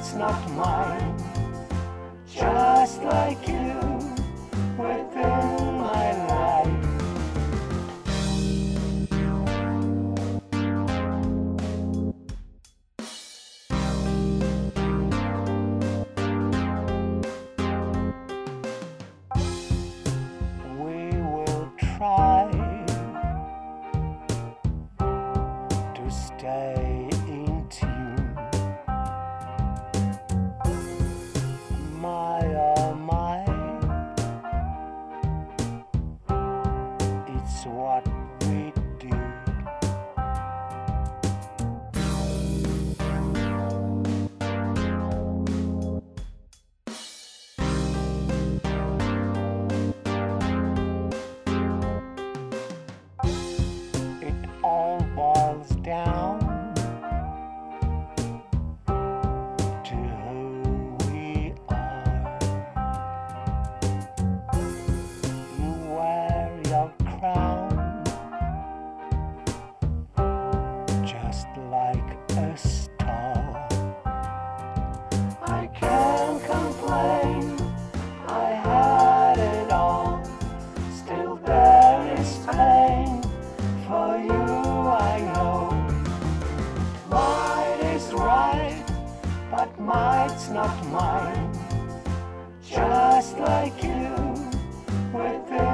might's not mine, just like you within my life. We will try to stay in tune. My oh my, it's what we do. It all boils down to who we are. You wear your crown just like a star. I can't complain, I had it all. Still there is pain for you, I know. Might is right, but might's not mine, just like you within